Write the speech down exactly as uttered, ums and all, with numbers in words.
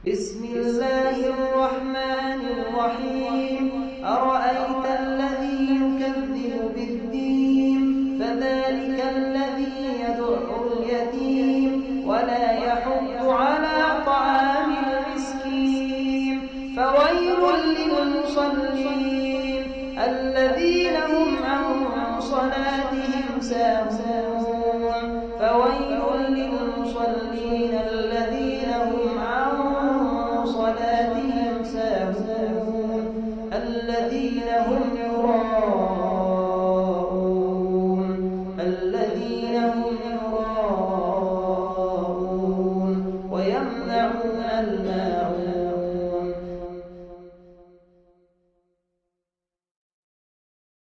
بسم الله الرحمن الرحيم أرأيت الذي يكذب بالدين فذلك الذي يدع اليتيم ولا يحض على طعام المسكين فويل للمصلين الذين هم عن صلاتهم ساهون